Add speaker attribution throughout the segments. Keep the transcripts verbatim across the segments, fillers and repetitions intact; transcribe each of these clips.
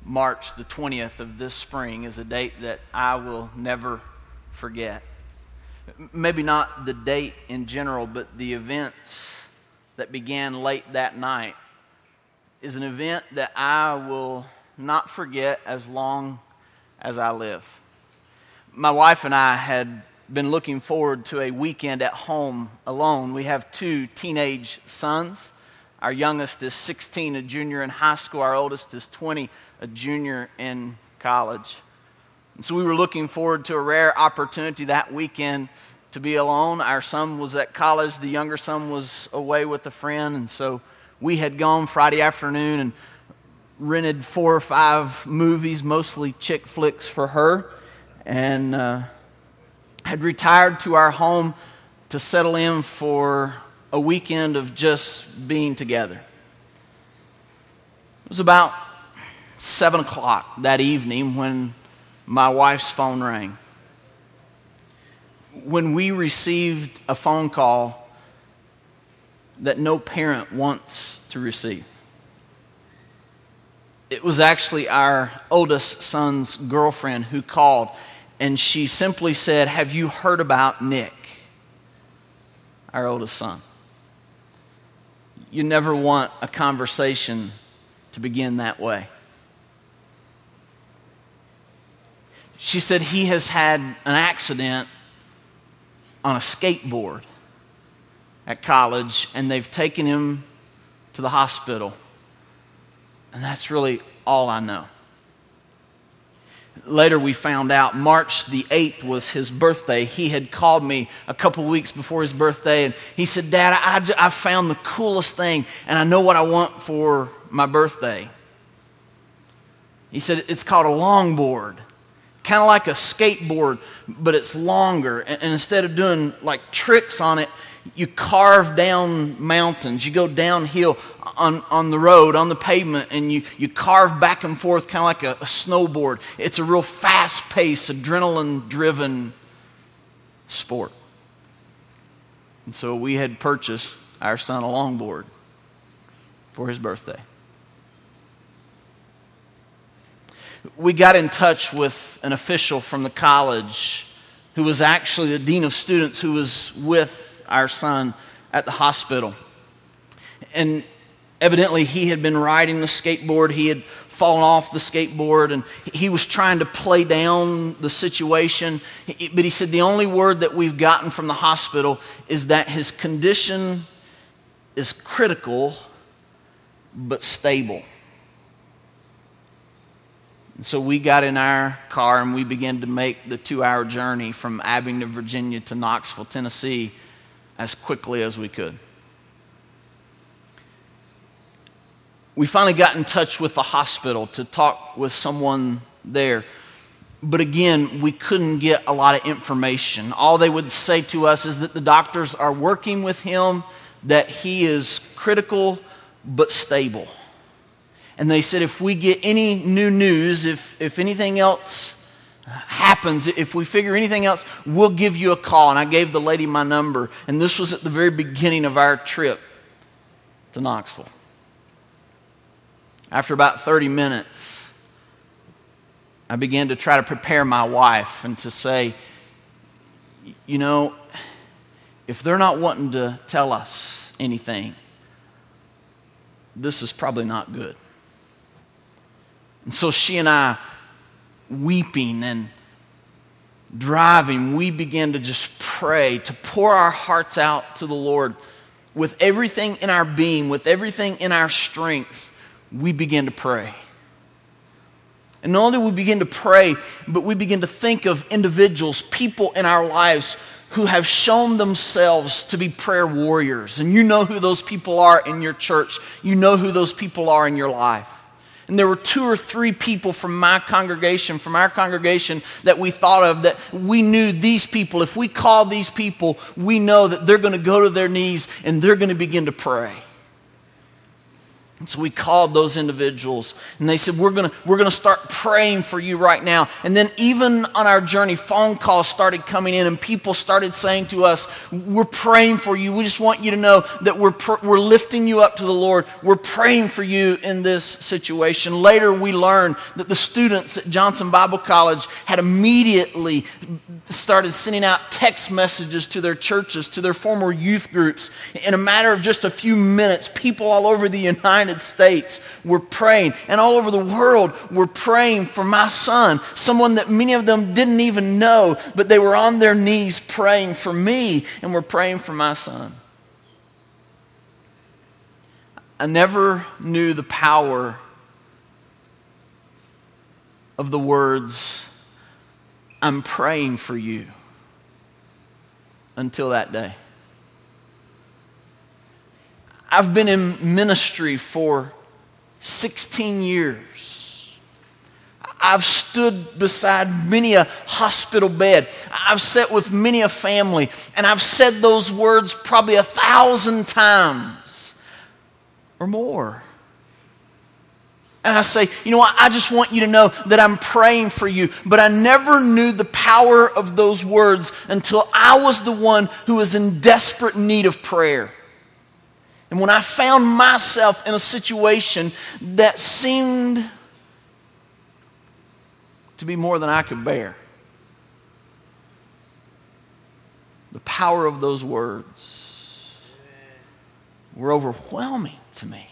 Speaker 1: March the twentieth of this spring is a date that I will never forget. Maybe not the date in general, but the events that began late that night is an event that I will not forget as long as I live. My wife and I had been looking forward to a weekend at home alone. We have two teenage sons. Our youngest is sixteen, a junior in high school. Our oldest is twenty, a junior in college. And so we were looking forward to a rare opportunity that weekend to be alone. Our son was at college. The younger son was away with a friend. And so we had gone Friday afternoon and rented four or five movies, mostly chick flicks for her, and uh, had retired to our home to settle in for a weekend of just being together. It was about seven o'clock that evening when my wife's phone rang. When we received a phone call that no parent wants to receive. It was actually our oldest son's girlfriend who called, and she simply said, "Have you heard about Nick?" Our oldest son. You never want a conversation to begin that way. She said he has had an accident on a skateboard at college, and they've taken him to the hospital. And that's really all I know. Later we found out March the eighth was his birthday. He had called me a couple weeks before his birthday, and he said, "Dad, I, I found the coolest thing, and I know what I want for my birthday." He said, "It's called a longboard. Kind of like a skateboard, but it's longer. And, and instead of doing like tricks on it, you carve down mountains. You go downhill on, on the road, on the pavement, and you, you carve back and forth kind of like a, a snowboard. It's a real fast-paced, adrenaline-driven sport." And so we had purchased our son a longboard for his birthday. We got in touch with an official from the college who was actually the dean of students who was with our son at the hospital. And evidently he had been riding the skateboard. He had fallen off the skateboard, and he was trying to play down the situation. But he said the only word that we've gotten from the hospital is that his condition is critical but stable. And so we got in our car and we began to make the two-hour journey from Abingdon, Virginia to Knoxville, Tennessee as quickly as we could. We finally got in touch with the hospital to talk with someone there. But again, we couldn't get a lot of information. All they would say to us is that the doctors are working with him, that he is critical but stable. And they said if we get any new news, if, if anything else happens, if we figure anything else, we'll give you a call. And I gave the lady my number. And this was at the very beginning of our trip to Knoxville. After about thirty minutes, I began to try to prepare my wife and to say, you know, if they're not wanting to tell us anything, this is probably not good. And so she and I, weeping and driving, we began to just pray, to pour our hearts out to the Lord. With everything in our being, with everything in our strength, we began to pray. And not only did we begin to pray, but we begin to think of individuals, people in our lives who have shown themselves to be prayer warriors. And you know who those people are in your church. You know who those people are in your life. And there were two or three people from my congregation, from our congregation, that we thought of, that we knew these people. If we call these people, we know that they're going to go to their knees and they're going to begin to pray. And so we called those individuals, and they said, we're going to we're gonna start praying for you right now. And then even on our journey, phone calls started coming in, and people started saying to us, we're praying for you. We just want you to know that we're, pr- we're lifting you up to the Lord. We're praying for you in this situation. Later, we learned that the students at Johnson Bible College had immediately started sending out text messages to their churches, to their former youth groups. In a matter of just a few minutes, people all over the United States were praying, and all over the world were praying for my son, someone that many of them didn't even know, but they were on their knees praying for me and were praying for my son. I never knew the power of the words, I'm praying for you, until that day. I've been in ministry for sixteen years. I've stood beside many a hospital bed. I've sat with many a family, and I've said those words probably a thousand times or more. And I say, you know what, I just want you to know that I'm praying for you. But I never knew the power of those words until I was the one who was in desperate need of prayer. And when I found myself in a situation that seemed to be more than I could bear, the power of those words were overwhelming to me.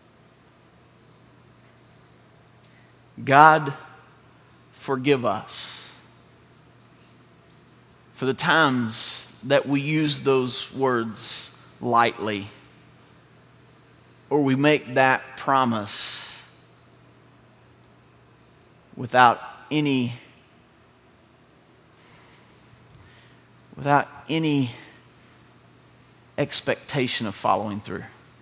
Speaker 1: God, forgive us for the times that we use those words lightly, or we make that promise without any without any expectation of following through.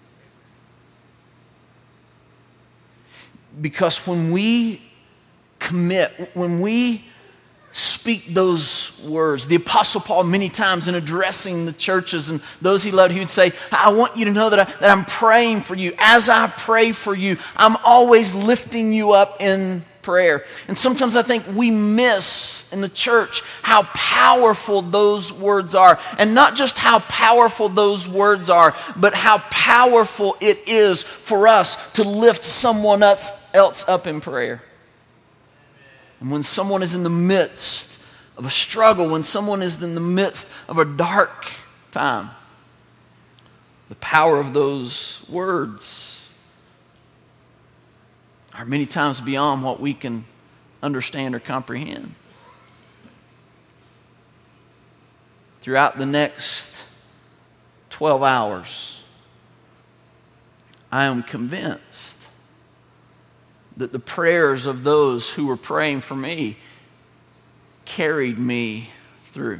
Speaker 1: Because when we commit, when we speak those words, the Apostle Paul many times in addressing the churches and those he loved, he would say, I want you to know that, I, that I'm praying for you. As I pray for you, I'm always lifting you up in prayer. And sometimes I think we miss in the church how powerful those words are. And not just how powerful those words are, but how powerful it is for us to lift someone else, else up in prayer. And when someone is in the midst of a struggle, when someone is in the midst of a dark time, the power of those words are many times beyond what we can understand or comprehend. Throughout the next twelve hours, I am convinced that the prayers of those who were praying for me carried me through.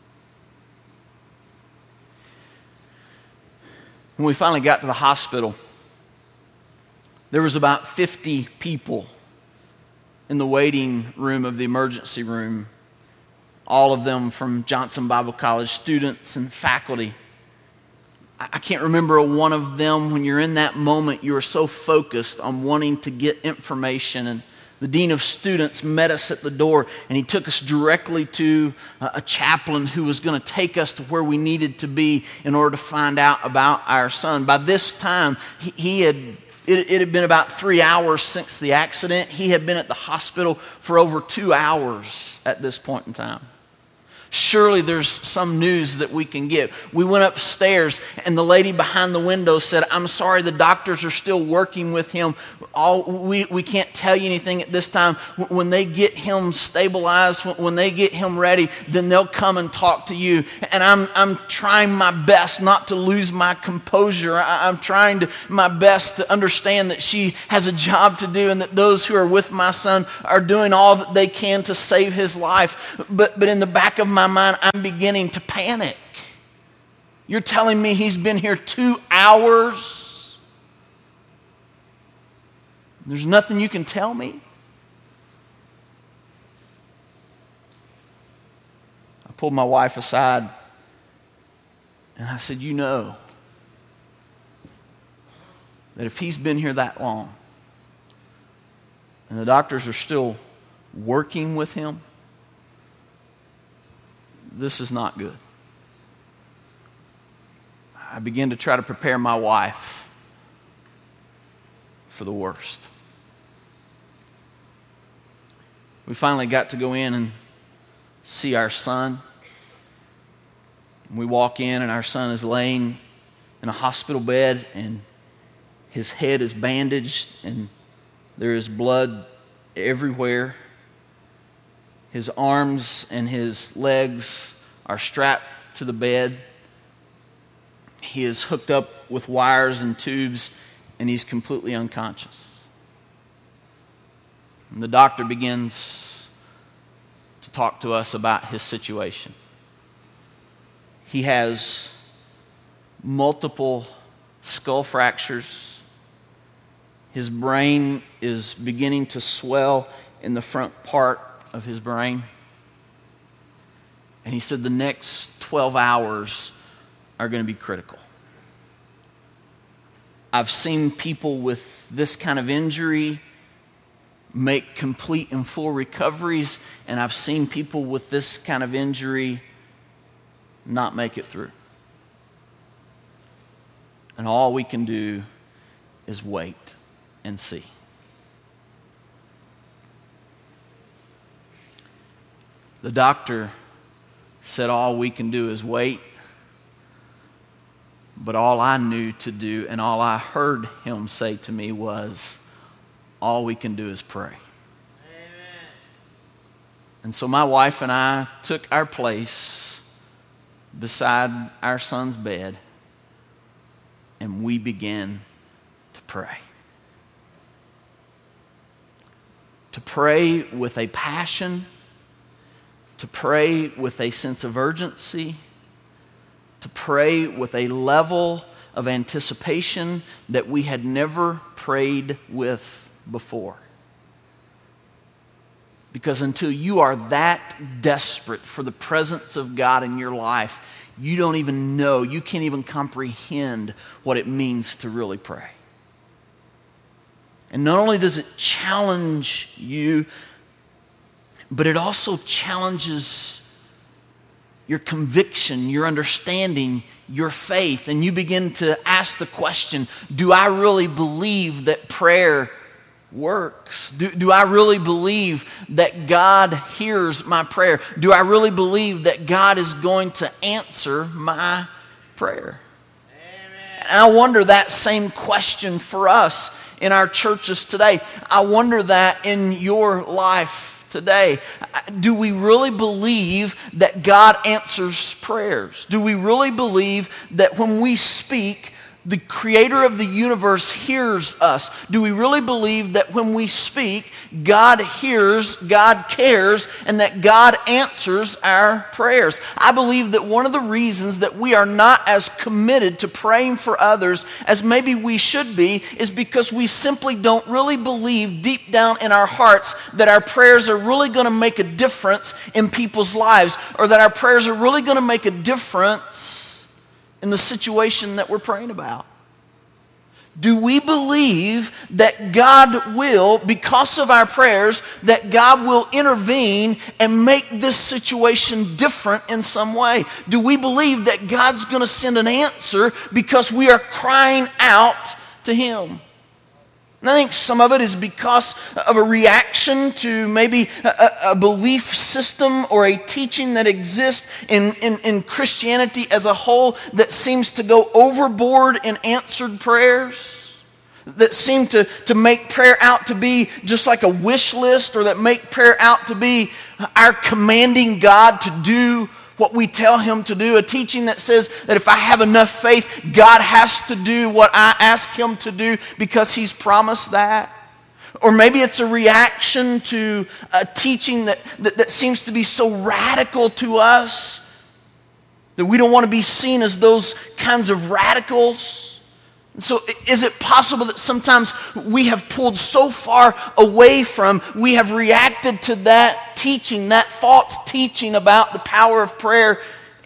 Speaker 1: When we finally got to the hospital, there was about fifty people in the waiting room of the emergency room, all of them from Johnson Bible College, students and faculty. I can't remember one of them. When you're in that moment, you are so focused on wanting to get information. And the dean of students met us at the door, and he took us directly to a chaplain who was going to take us to where we needed to be in order to find out about our son. By this time, he, he had it, it had been about three hours since the accident. He had been at the hospital for over two hours at this point in time. Surely there's some news that we can get. We went upstairs, and the lady behind the window said, I'm sorry, the doctors are still working with him. All, we, we can't tell you anything at this time. When they get him stabilized, when they get him ready, then they'll come and talk to you. And I'm, I'm trying my best not to lose my composure. I, I'm trying to, my best to understand that she has a job to do, and that those who are with my son are doing all that they can to save his life. But, but in the back of my my mind, I'm beginning to panic. You're telling me he's been here two hours? There's nothing you can tell me? I pulled my wife aside and I said, you know, that if he's been here that long, and the doctors are still working with him, this is not good. I began to try to prepare my wife for the worst. We finally got to go in and see our son. We walk in and our son is laying in a hospital bed and his head is bandaged and there is blood everywhere. His arms and his legs are strapped to the bed. He is hooked up with wires and tubes and he's completely unconscious. And the doctor begins to talk to us about his situation. He has multiple skull fractures. His brain is beginning to swell in the front part of his brain. And he said the next twelve hours are going to be critical. I've seen people with this kind of injury make complete and full recoveries, and I've seen people with this kind of injury not make it through. And all we can do is wait and see. The doctor said all we can do is wait, but all I knew to do and all I heard him say to me was, all we can do is pray. Amen. And so my wife and I took our place beside our son's bed and we began to pray. To pray with a passion, to pray with a sense of urgency, to pray with a level of anticipation that we had never prayed with before. Because until you are that desperate for the presence of God in your life, you don't even know, you can't even comprehend what it means to really pray. And not only does it challenge you, but it also challenges your conviction, your understanding, your faith. And you begin to ask the question, do I really believe that prayer works? Do, do I really believe that God hears my prayer? Do I really believe that God is going to answer my prayer? Amen. And I wonder that same question for us in our churches today. I wonder that in your life today. Do we really believe that God answers prayers? Do we really believe that when we speak, the creator of the universe hears us? Do we really believe that when we speak, God hears, God cares, and that God answers our prayers? I believe that one of the reasons that we are not as committed to praying for others as maybe we should be is because we simply don't really believe deep down in our hearts that our prayers are really going to make a difference in people's lives, or that our prayers are really going to make a difference in the situation that we're praying about. Do we believe that God will, because of our prayers, that God will intervene and make this situation different in some way? Do we believe that God's going to send an answer because we are crying out to Him? And I think some of it is because of a reaction to maybe a, a belief system or a teaching that exists in, in, in Christianity as a whole that seems to go overboard in answered prayers, that seem to, to make prayer out to be just like a wish list, or that make prayer out to be our commanding God to do what we tell Him to do, a teaching that says that if I have enough faith, God has to do what I ask Him to do because He's promised that. Or maybe it's a reaction to a teaching that, that, that seems to be so radical to us that we don't want to be seen as those kinds of radicals. So is it possible that sometimes we have pulled so far away from, we have reacted to that teaching, that false teaching about the power of prayer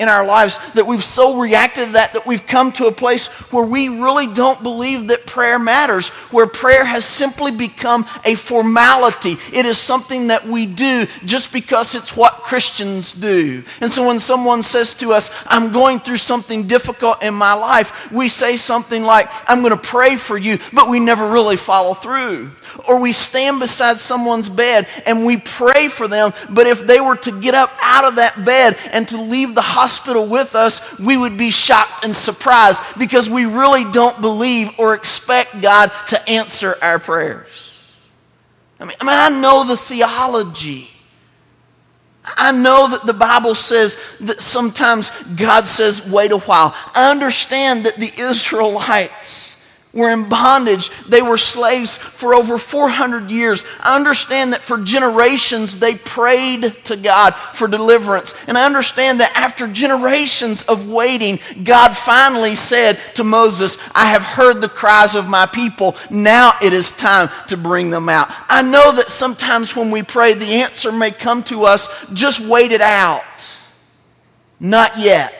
Speaker 1: in our lives that we've so reacted to that that we've come to a place where we really don't believe that prayer matters, where prayer has simply become a formality. It is something that we do just because it's what Christians do. And so when someone says to us, I'm going through something difficult in my life, we say something like, I'm going to pray for you, but we never really follow through. Or we stand beside someone's bed and we pray for them, but if they were to get up out of that bed and to leave the hospital with us, we would be shocked and surprised because we really don't believe or expect God to answer our prayers. I mean, I mean, I know the theology. I know that the Bible says that sometimes God says, wait a while. I understand that the Israelites were in bondage. They were slaves for over four hundred years. I understand that for generations they prayed to God for deliverance. And I understand that after generations of waiting, God finally said to Moses, I have heard the cries of my people. Now it is time to bring them out. I know that sometimes when we pray, the answer may come to us, just wait it out. Not yet.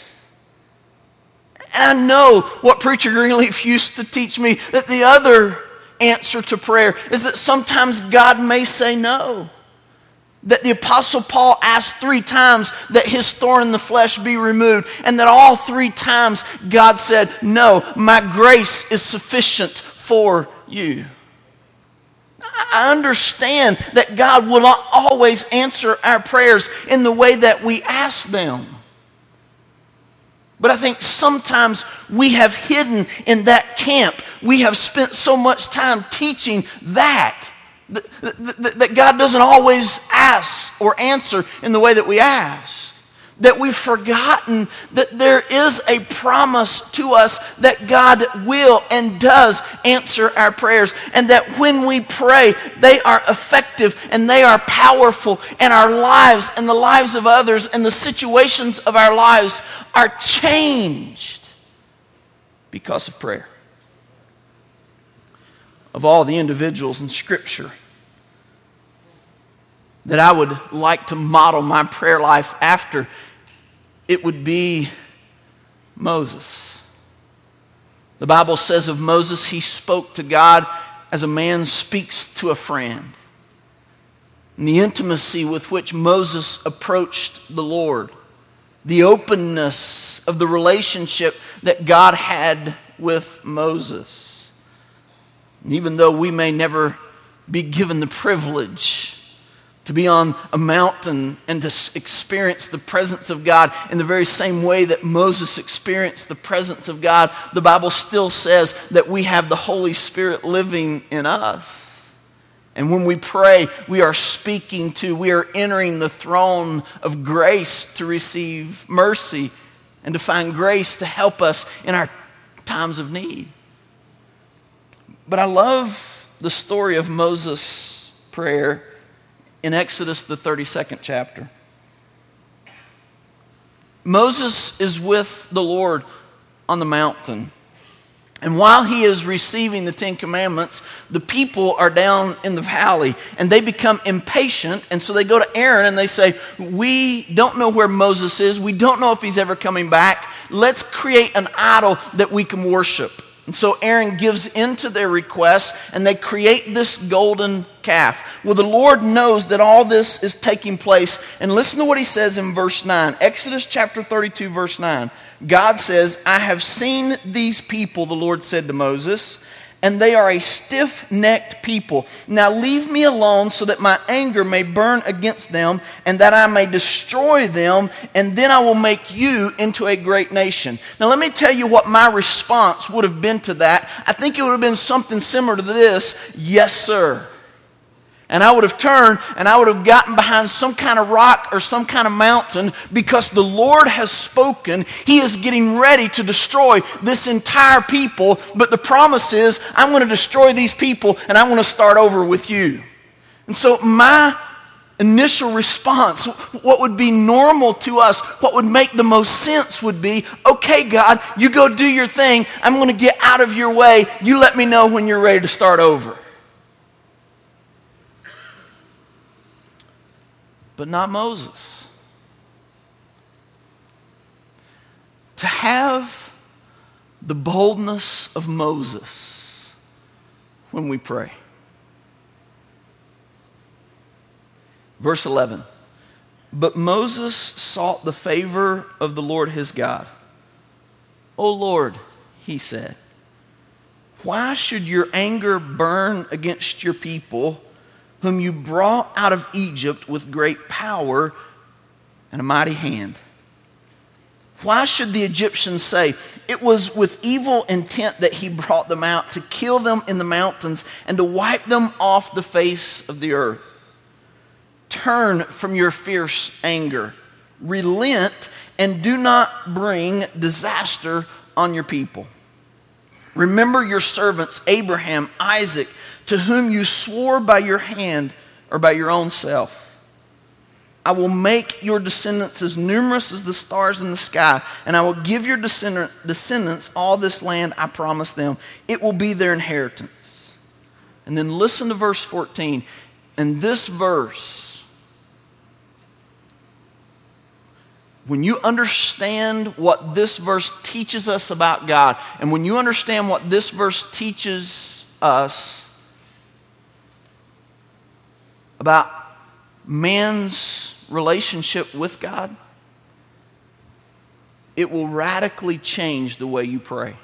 Speaker 1: And I know what Preacher Greenleaf used to teach me, that the other answer to prayer is that sometimes God may say no. That the Apostle Paul asked three times that his thorn in the flesh be removed, and that all three times God said, no, my grace is sufficient for you. I understand that God will not always answer our prayers in the way that we ask them. But I think sometimes we have hidden in that camp. We have spent so much time teaching that, that, that, that God doesn't always ask or answer in the way that we ask. That we've forgotten that there is a promise to us that God will and does answer our prayers. And that when we pray, they are effective and they are powerful. And our lives and the lives of others and the situations of our lives are changed because of prayer. Of all the individuals in Scripture that I would like to model my prayer life after, it would be Moses. The Bible says of Moses, he spoke to God as a man speaks to a friend. And the intimacy with which Moses approached the Lord, the openness of the relationship that God had with Moses. And even though we may never be given the privilege to be on a mountain and to experience the presence of God in the very same way that Moses experienced the presence of God, the Bible still says that we have the Holy Spirit living in us. And when we pray, we are speaking to, we are entering the throne of grace to receive mercy and to find grace to help us in our times of need. But I love the story of Moses' prayer in Exodus, the thirty-second chapter. Moses is with the Lord on the mountain. And while he is receiving the Ten Commandments, the people are down in the valley and they become impatient. And so they go to Aaron and they say, we don't know where Moses is. We don't know if he's ever coming back. Let's create an idol that we can worship. And so Aaron gives in to their request and they create this golden calf. Well, the Lord knows that all this is taking place. And listen to what he says in verse nine. Exodus chapter thirty-two, verse nine. God says, I have seen these people, the Lord said to Moses, and they are a stiff-necked people. Now leave me alone so that my anger may burn against them and that I may destroy them, and then I will make you into a great nation. Now let me tell you what my response would have been to that. I think it would have been something similar to this. Yes, sir. And I would have turned and I would have gotten behind some kind of rock or some kind of mountain because the Lord has spoken. He is getting ready to destroy this entire people. But the promise is, I'm going to destroy these people and I'm going to start over with you. And so my initial response, what would be normal to us, what would make the most sense would be, okay, God, you go do your thing. I'm going to get out of your way. You let me know when you're ready to start over. But not Moses. to have the boldness of Moses when we pray. Verse eleven. But Moses sought the favor of the Lord his God. O Lord, he said, why should your anger burn against your people, whom you brought out of Egypt with great power and a mighty hand? Why should the Egyptians say, it was with evil intent that he brought them out, to kill them in the mountains and to wipe them off the face of the earth? Turn from your fierce anger, relent, and do not bring disaster on your people. Remember your servants Abraham, Isaac, to whom you swore by your hand or by your own self. I will make your descendants as numerous as the stars in the sky, and I will give your descendants all this land I promised them. It will be their inheritance. And then listen to verse fourteen. And this verse, when you understand what this verse teaches us about God, and when you understand what this verse teaches us about man's relationship with God, it will radically change the way you pray.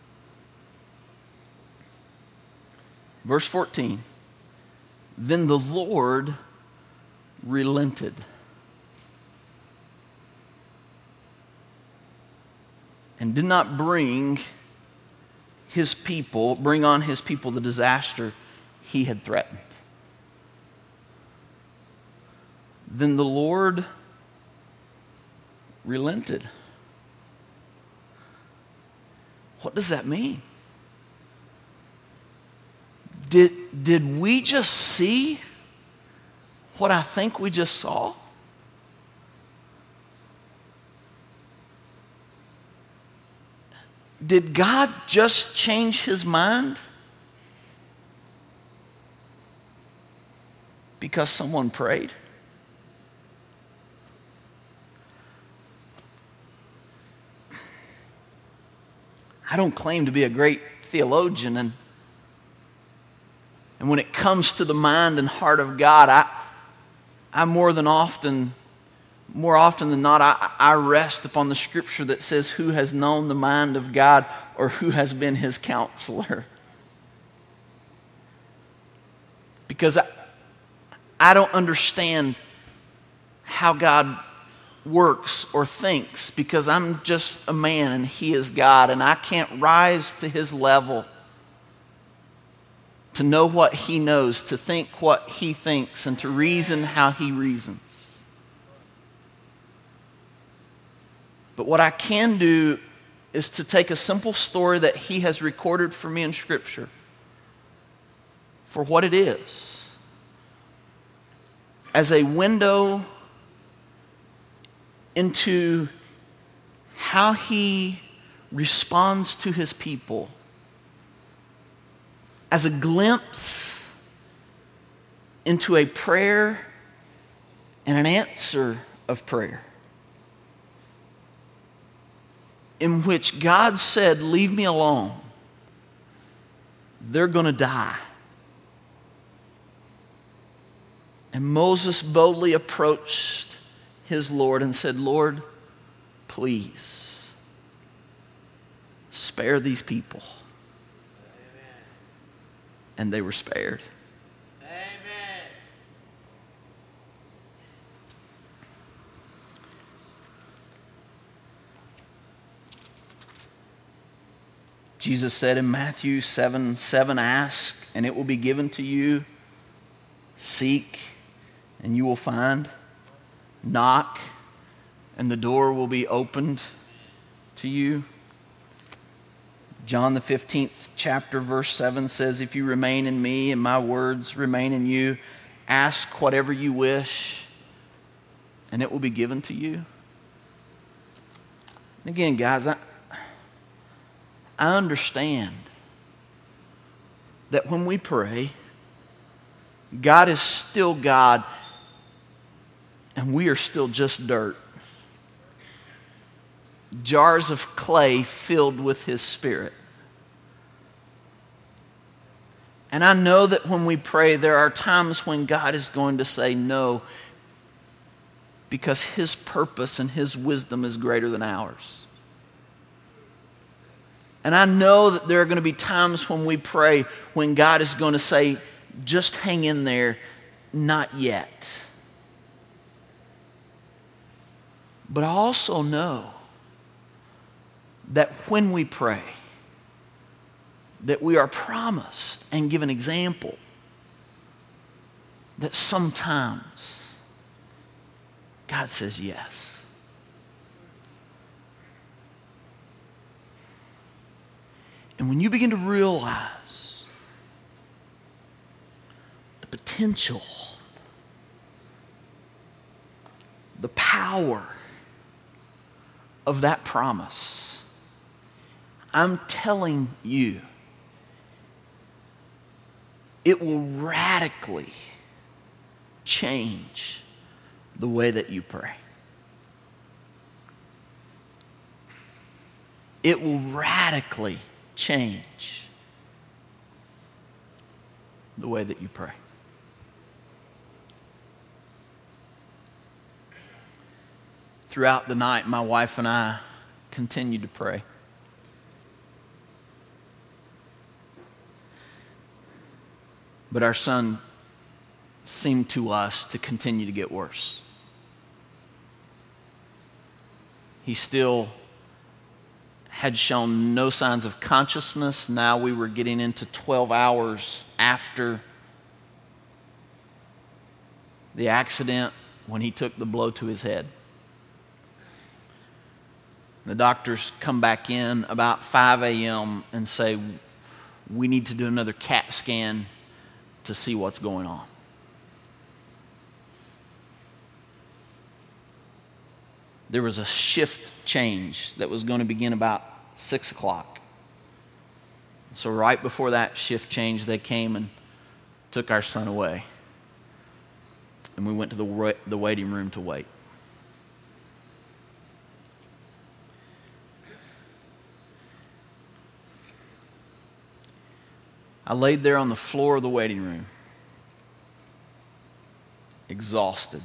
Speaker 1: Verse fourteen. Then the Lord relented. And did not bring his people, bring on his people the disaster he had threatened. Then the Lord relented. What does that mean? Did, did we just see what I think we just saw? Did God just change his mind because someone prayed? I don't claim to be a great theologian, and, and when it comes to the mind and heart of God, I, I more than often, more often than not, I, I rest upon the scripture that says, who has known the mind of God, or who has been his counselor? Because I, I don't understand how God works or thinks, because I'm just a man and he is God, and I can't rise to his level to know what he knows, to think what he thinks, and to reason how he reasons. But what I can do is to take a simple story that he has recorded for me in Scripture for what it is, as a window into how he responds to his people, as a glimpse into a prayer and an answer of prayer, in which God said, leave me alone. They're going to die. And Moses boldly approached his Lord and said, Lord, please spare these people. Amen. And they were spared. Amen. Jesus said in Matthew seven seven, ask and it will be given to you. Seek and you will find. Knock, and the door will be opened to you. John the fifteenth chapter, verse seven says, if you remain in me and my words remain in you, ask whatever you wish, and it will be given to you. And again, guys, I, I understand that when we pray, God is still God, and we are still just dirt. jars of clay filled with His Spirit. And I know that when we pray, there are times when God is going to say no, because His purpose and His wisdom is greater than ours. And I know that there are going to be times when we pray when God is going to say, just hang in there, not yet. But I also know that when we pray, that we are promised and given example that sometimes God says yes. And when you begin to realize the potential, the power of that promise, I'm telling you, it will radically change the way that you pray. It will radically change the way that you pray. Throughout the night, my wife and I continued to pray. But our son seemed to us to continue to get worse. He still had shown no signs of consciousness. Now we were getting into twelve hours after the accident when he took the blow to his head. The doctors come back in about five a.m. and say, we need to do another CAT scan to see what's going on. There was a shift change that was going to begin about six o'clock. So right before that shift change, they came and took our son away. And we went to the, the waiting room to wait. I laid there on the floor of the waiting room, exhausted,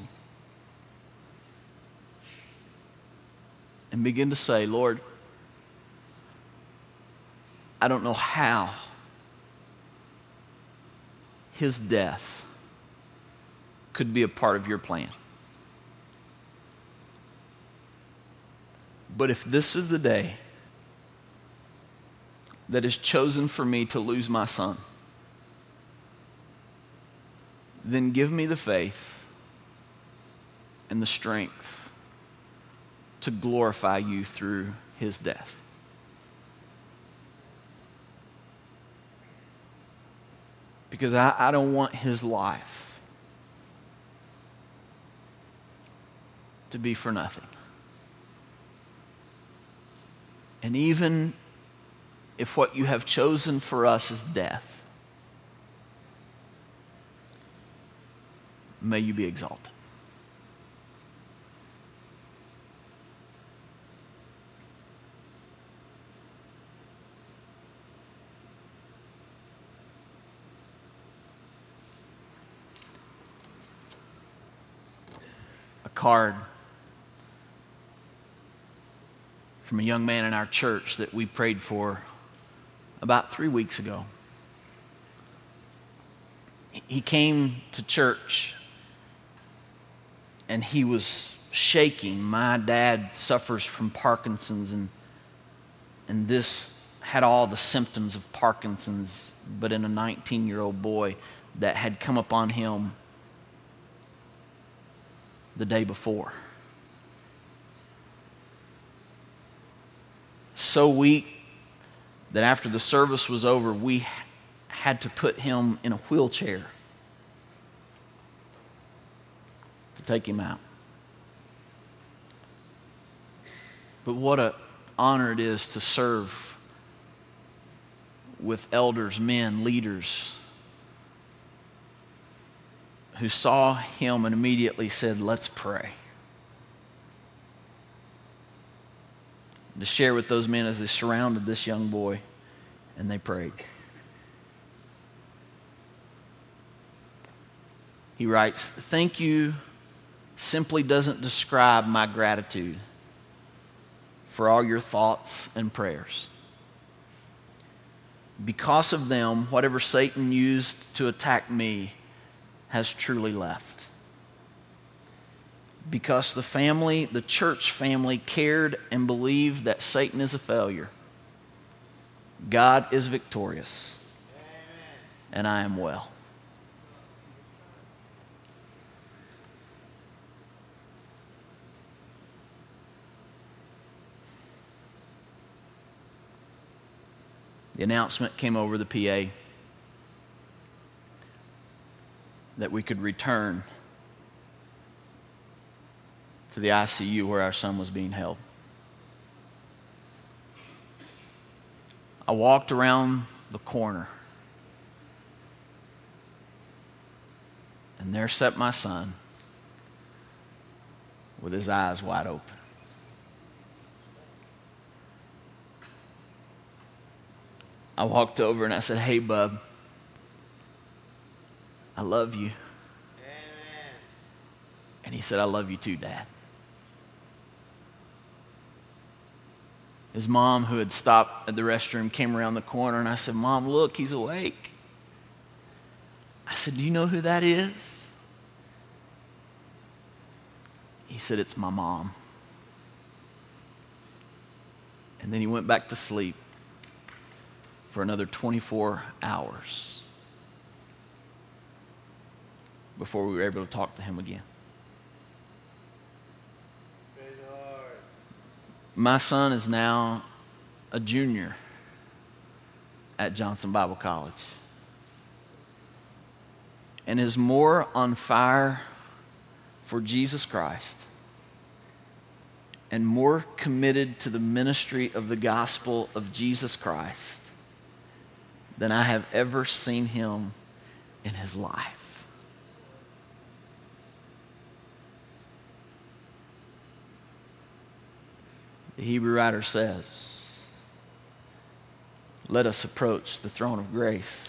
Speaker 1: and began to say, Lord, I don't know how his death could be a part of your plan. But if this is the day that is chosen for me to lose my son, then give me the faith and the strength to glorify you through his death. Because I, I don't want his life to be for nothing. And even if what you have chosen for us is death, may you be exalted. A card from a young man in our church that we prayed for about three weeks ago. He came to church and he was shaking. My dad suffers from Parkinson's, and and this had all the symptoms of Parkinson's, but in a nineteen-year-old boy that had come upon him the day before. So weak that after the service was over, we had to put him in a wheelchair to take him out. But what an honor it is to serve with elders, men, leaders who saw him and immediately said, let's pray. to share with those men as they surrounded this young boy and they prayed. He writes, "Thank you simply doesn't describe my gratitude for all your thoughts and prayers. Because of them, whatever Satan used to attack me has truly left. Because the family, the church family, cared and believed that Satan is a failure, God is victorious, and I am well." The announcement came over the P A that we could return to the I C U where our son was being held. I walked around the corner, and there sat my son with his eyes wide open. I walked over and I said, "Hey, bub, I love you." Amen. And he said, "I love you too, Dad." His mom, who had stopped at the restroom, came around the corner and I said, "Mom, look, he's awake." I said, "Do you know who that is?" He said, "It's my mom." And then he went back to sleep for another twenty-four hours before we were able to talk to him again. My son is now a junior at Johnson Bible College and is more on fire for Jesus Christ and more committed to the ministry of the gospel of Jesus Christ than I have ever seen him in his life. The Hebrew writer says, "Let us approach the throne of grace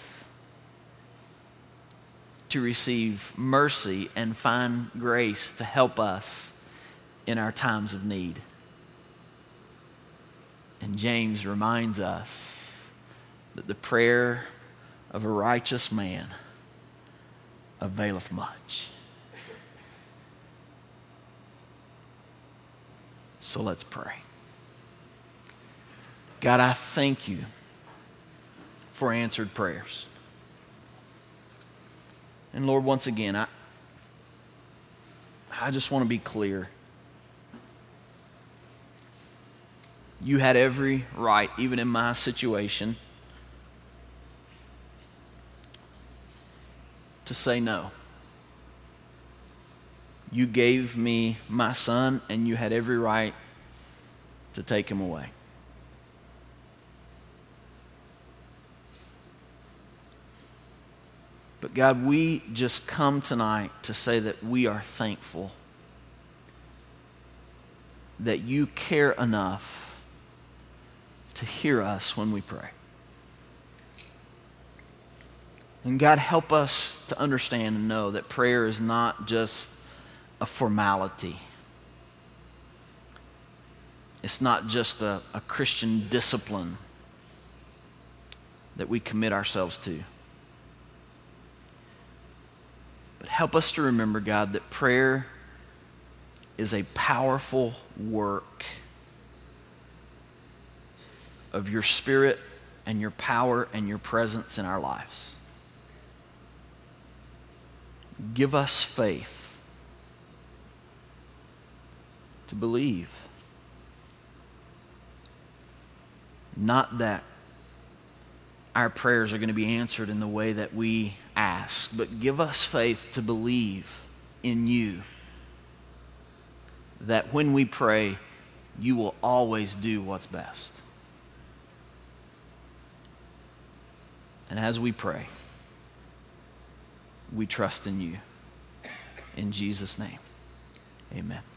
Speaker 1: to receive mercy and find grace to help us in our times of need." And James reminds us that the prayer of a righteous man availeth much. So let's pray. God, I thank you for answered prayers. And Lord, once again, I, I just want to be clear. You had every right, even in my situation, to say no. You gave me my son, and you had every right to take him away. But God, we just come tonight to say that we are thankful that you care enough to hear us when we pray. And God, help us to understand and know that prayer is not just a formality. It's not just a, a Christian discipline that we commit ourselves to. But help us to remember, God, that prayer is a powerful work of your Spirit and your power and your presence in our lives. Give us faith to believe. Not that our prayers are going to be answered in the way that we ask, but give us faith to believe in you, that when we pray, you will always do what's best. And as we pray, we trust in you. In Jesus' name, amen.